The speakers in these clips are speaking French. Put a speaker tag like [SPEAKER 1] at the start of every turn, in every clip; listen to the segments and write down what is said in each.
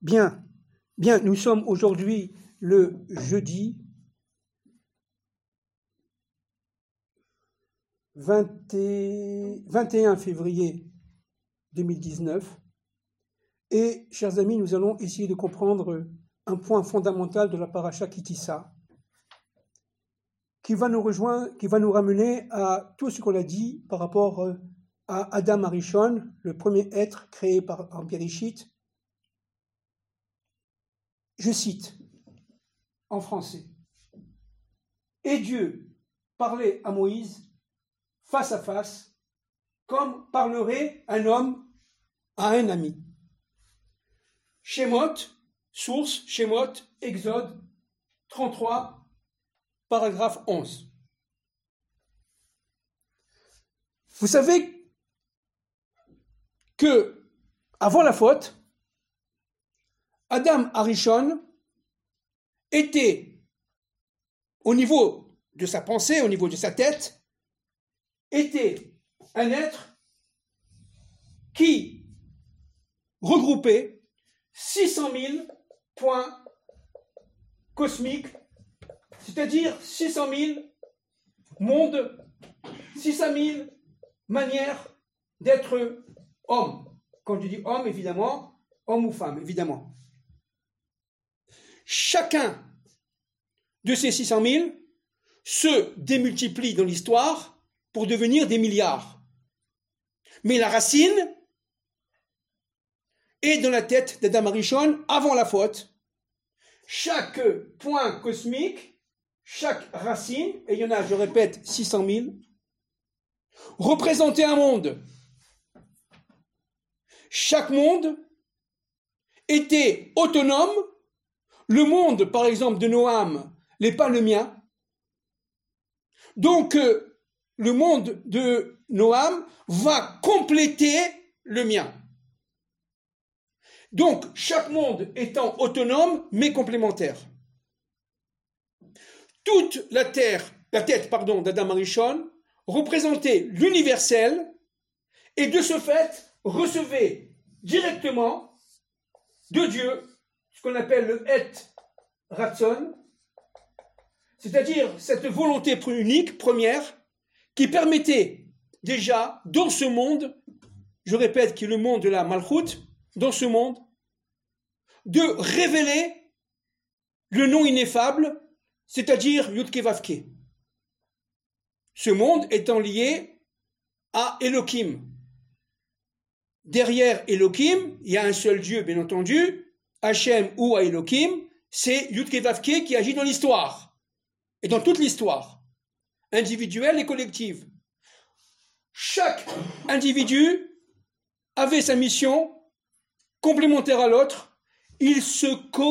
[SPEAKER 1] Bien, bien, nous sommes aujourd'hui le jeudi 21 février 2019 et, chers amis, nous allons essayer de comprendre un point fondamental de la paracha Ki Tisa qui va nous ramener à tout ce qu'on a dit par rapport à Adam Arishon, le premier être créé en Bereshit. Je cite en français. Et Dieu parlait à Moïse face à face, comme parlerait un homme à un ami. Shemot, source, Shemot, Exode 33, paragraphe 11. Vous savez que, avant la faute, Adam Arishon était, au niveau de sa pensée, au niveau de sa tête, était un être qui regroupait 600 000 points cosmiques, c'est-à-dire 600 000 mondes, 600 000 manières d'être homme. Quand je dis homme, évidemment, homme ou femme, évidemment. Chacun de ces 600 000 se démultiplie dans l'histoire pour devenir des milliards. Mais la racine est dans la tête d'Adam Arishon avant la faute. Chaque point cosmique, chaque racine, et il y en a, je répète, 600 000, représentait un monde. Chaque monde était autonome. Le monde, par exemple, de Noam n'est pas le mien. Donc, le monde de Noam va compléter le mien. Donc, chaque monde étant autonome, mais complémentaire. Toute la tête d'Adam Arishon représentait l'universel et de ce fait recevait directement de Dieu ce qu'on appelle le Het Ratzon, c'est-à-dire cette volonté unique, première, qui permettait déjà, dans ce monde, je répète, qui est le monde de la Malchut, dans ce monde, de révéler le nom ineffable, c'est-à-dire Yudke Vavke. Ce monde étant lié à Elohim. Derrière Elohim, il y a un seul Dieu, bien entendu, Hachem ou à Elohim, c'est Yudke Vavke qui agit dans l'histoire, et dans toute l'histoire, individuelle et collective. Chaque individu avait sa mission complémentaire à l'autre. Il se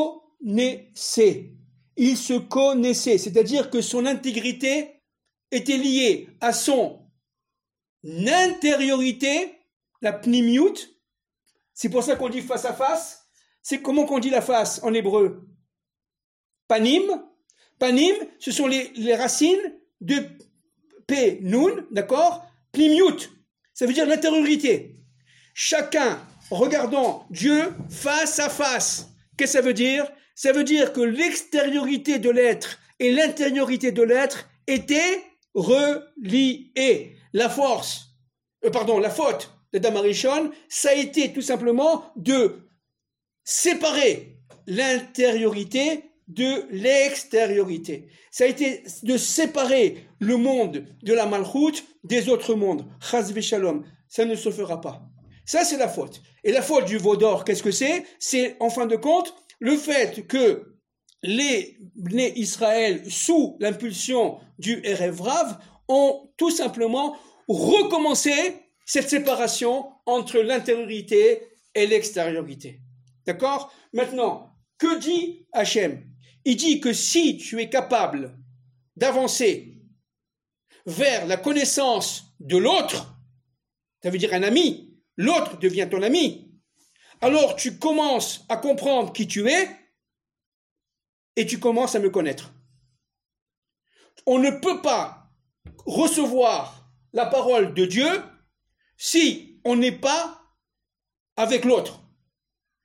[SPEAKER 1] connaissait, c'est-à-dire que son intégrité était liée à son intériorité, la pnimiut. C'est pour ça qu'on dit face à face. C'est comment qu'on dit la face en hébreu? Panim. Panim, ce sont les racines de P, Nun, d'accord? Pnimiut, ça veut dire l'intériorité. Chacun regardant Dieu face à face. Qu'est-ce que ça veut dire? Ça veut dire que l'extériorité de l'être et l'intériorité de l'être étaient reliées. La faute d'Adam Arishon, ça a été tout simplement de séparer l'intériorité de l'extériorité. Ça a été de séparer le monde de la Malchut des autres mondes. Chas v'shalom, ça ne se fera pas. Ça, c'est la faute. Et la faute du veau d'or, qu'est-ce que c'est? C'est, en fin de compte, le fait que les Bnei Israël, sous l'impulsion du Erev Rav, ont tout simplement recommencé cette séparation entre l'intériorité et l'extériorité. D'accord? Maintenant, que dit Hachem? Il dit que si tu es capable d'avancer vers la connaissance de l'autre, ça veut dire un ami, l'autre devient ton ami, alors tu commences à comprendre qui tu es et tu commences à me connaître. On ne peut pas recevoir la parole de Dieu si on n'est pas avec l'autre.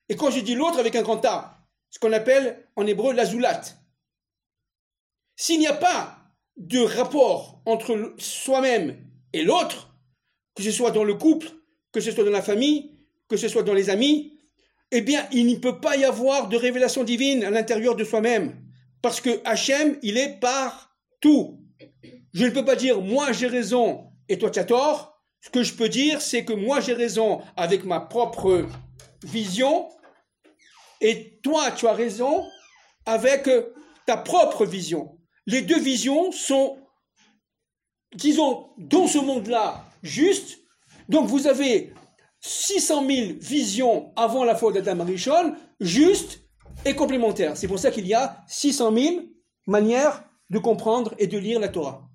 [SPEAKER 1] Et quand je dis l'autre avec un grand A, ce qu'on appelle en hébreu l'azulat. S'il n'y a pas de rapport entre soi-même et l'autre, que ce soit dans le couple, que ce soit dans la famille, que ce soit dans les amis, eh bien, il ne peut pas y avoir de révélation divine à l'intérieur de soi-même. Parce que Hachem, il est partout. Je ne peux pas dire, moi j'ai raison et toi tu as tort. Ce que je peux dire, c'est que moi j'ai raison avec ma propre vision et toi tu as raison avec ta propre vision. Les deux visions sont, disons, dans ce monde-là, justes. Donc vous avez 600 000 visions avant la faute d'Adam Arishon, justes et complémentaires. C'est pour ça qu'il y a 600 000 manières de comprendre et de lire la Torah.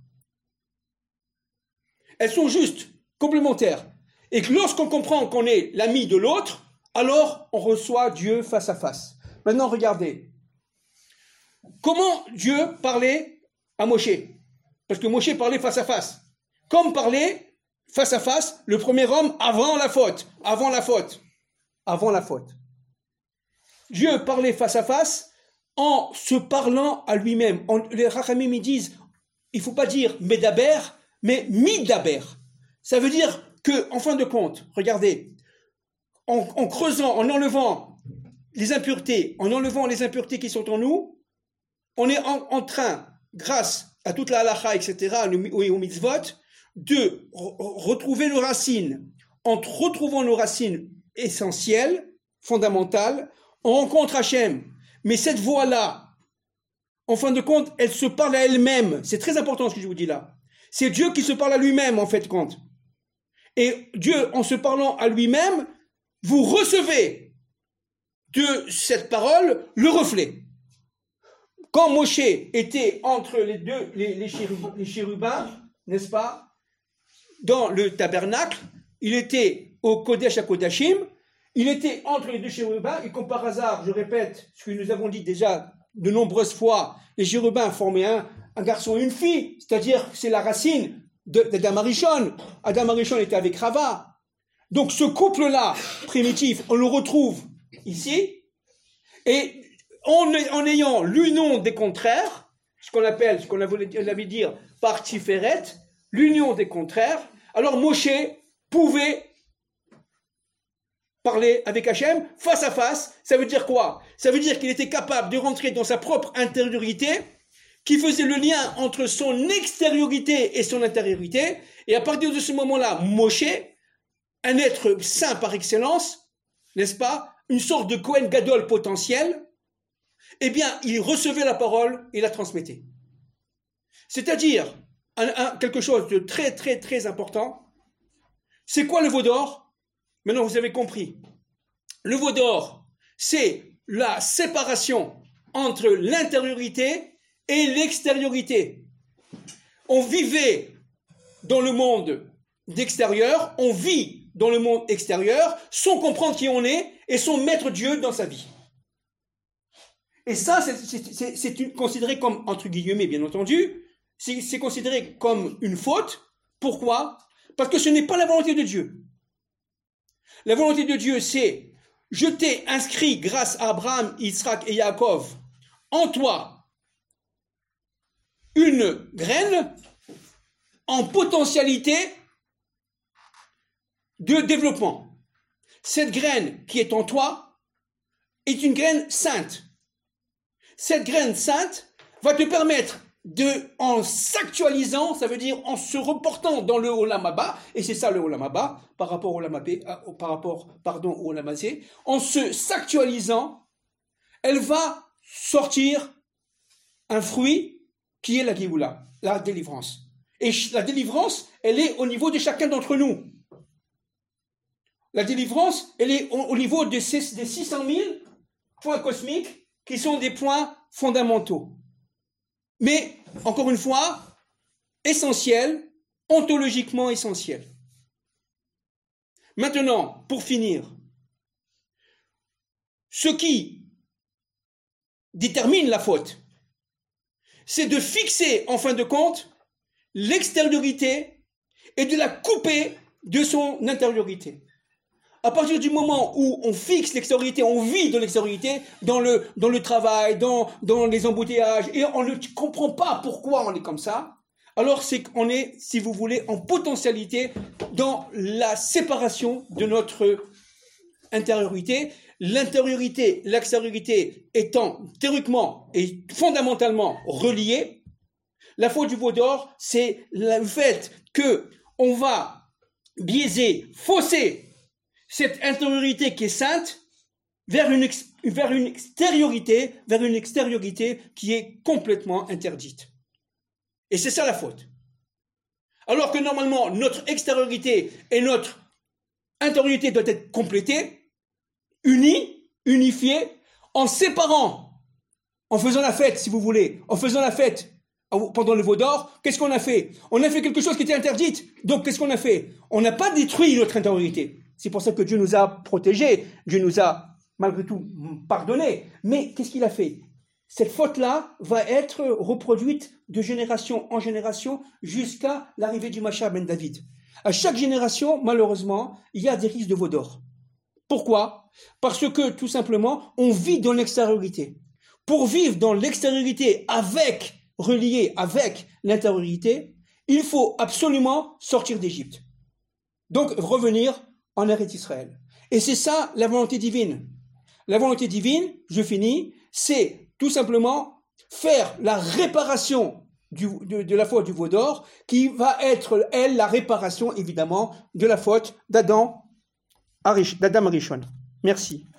[SPEAKER 1] Elles sont justes, complémentaires. Et que lorsqu'on comprend qu'on est l'ami de l'autre, alors on reçoit Dieu face à face. Maintenant, regardez. Comment Dieu parlait à Moshe? Parce que Moshe parlait face à face. Comme parlait face à face le premier homme avant la faute. Avant la faute. Avant la faute. Dieu parlait face à face en se parlant à lui-même. Les Rachamim me disent, il ne faut pas dire Medaber, mais Midaber. Ça veut dire que, en fin de compte, regardez, en creusant, en enlevant les impuretés, qui sont en nous, on est en train, grâce à toute la halakha, etc., et aux mitzvot, de retrouver nos racines. En retrouvant nos racines essentielles, fondamentales, on rencontre Hachem. Mais cette voix-là, en fin de compte, elle se parle à elle-même. C'est très important ce que je vous dis là. C'est Dieu qui se parle à lui-même, en fait, compte. Et Dieu, en se parlant à lui-même, vous recevez de cette parole le reflet. Quand Moshe était entre les chérubins, n'est-ce pas, dans le tabernacle, il était au Kodesh à Kodashim, il était entre les deux chérubins, et comme par hasard, je répète ce que nous avons dit déjà de nombreuses fois, les chérubins formaient un garçon et une fille, c'est-à-dire c'est la racine d'Adam Arishon. Adam Arishon était avec Rava. Donc ce couple-là, primitif, on le retrouve ici, et en ayant l'union des contraires, ce qu'on avait dire par Tiferet, l'union des contraires, alors Moshe pouvait parler avec Hachem face à face. Ça veut dire quoi? Ça veut dire qu'il était capable de rentrer dans sa propre intériorité, qui faisait le lien entre son extériorité et son intériorité, et à partir de ce moment-là, Moshe, un être saint par excellence, n'est-ce pas, une sorte de Kohen Gadol potentiel, eh bien, il recevait la parole et la transmettait. C'est-à-dire, quelque chose de très, très, très important. C'est quoi le veau d'or? Maintenant, vous avez compris. Le veau d'or, c'est la séparation entre l'intériorité et l'extériorité. On vivait dans le monde d'extérieur, on vit dans le monde extérieur, sans comprendre qui on est et sans mettre Dieu dans sa vie. Et ça, c'est considéré comme, entre guillemets, bien entendu, c'est considéré comme une faute. Pourquoi? Parce que ce n'est pas la volonté de Dieu. La volonté de Dieu, c'est, je t'ai inscrit grâce à Abraham, Isaac et Yaakov, en toi, une graine en potentialité de développement. Cette graine qui est en toi est une graine sainte. Cette graine sainte va te permettre en s'actualisant, ça veut dire en se reportant dans le Olam Haba, et c'est ça le Olam Haba, par rapport au Olam Hazé, en s'actualisant, elle va sortir un fruit qui est la Géoula, la délivrance. Et la délivrance, elle est au niveau de chacun d'entre nous. La délivrance, elle est au niveau des 600 000 points cosmiques qui sont des points fondamentaux. Mais, encore une fois, essentiel, ontologiquement essentiel. Maintenant, pour finir, ce qui détermine la faute, c'est de fixer, en fin de compte, l'extériorité et de la couper de son intériorité. à partir du moment où on fixe l'extériorité, on vit de l'extériorité, dans le travail, dans les embouteillages, et on ne comprend pas pourquoi on est comme ça, alors c'est qu'on est, si vous voulez, en potentialité dans la séparation de notre intériorité. L'intériorité, l'extériorité étant théoriquement et fondamentalement reliées. La faute du veau d'or, c'est le fait que on va biaiser, fausser cette intériorité qui est sainte vers une extériorité qui est complètement interdite. Et c'est ça la faute. Alors que normalement, notre extériorité et notre intériorité doivent être complétées, unifiées, en séparant, en faisant la fête, si vous voulez, en faisant la fête pendant le veau d'or. Qu'est-ce qu'on a fait? On a fait quelque chose qui était interdite. Donc, qu'est-ce qu'on a fait? On n'a pas détruit notre intériorité. C'est pour ça que Dieu nous a protégés, Dieu nous a malgré tout pardonné. Mais qu'est-ce qu'il a fait? Cette faute-là va être reproduite de génération en génération jusqu'à l'arrivée du Mashiach ben David. À chaque génération, malheureusement, il y a des risques de veau d'or. Pourquoi? Parce que, tout simplement, on vit dans l'extériorité. Pour vivre dans l'extériorité relié avec l'intériorité, il faut absolument sortir d'Égypte. Donc, revenir en Eretz Israël. Et c'est ça la volonté divine. La volonté divine, je finis, c'est tout simplement faire la réparation de la faute du veau d'or, qui va être, elle, la réparation, évidemment, de la faute d'Adam Arishon. Merci.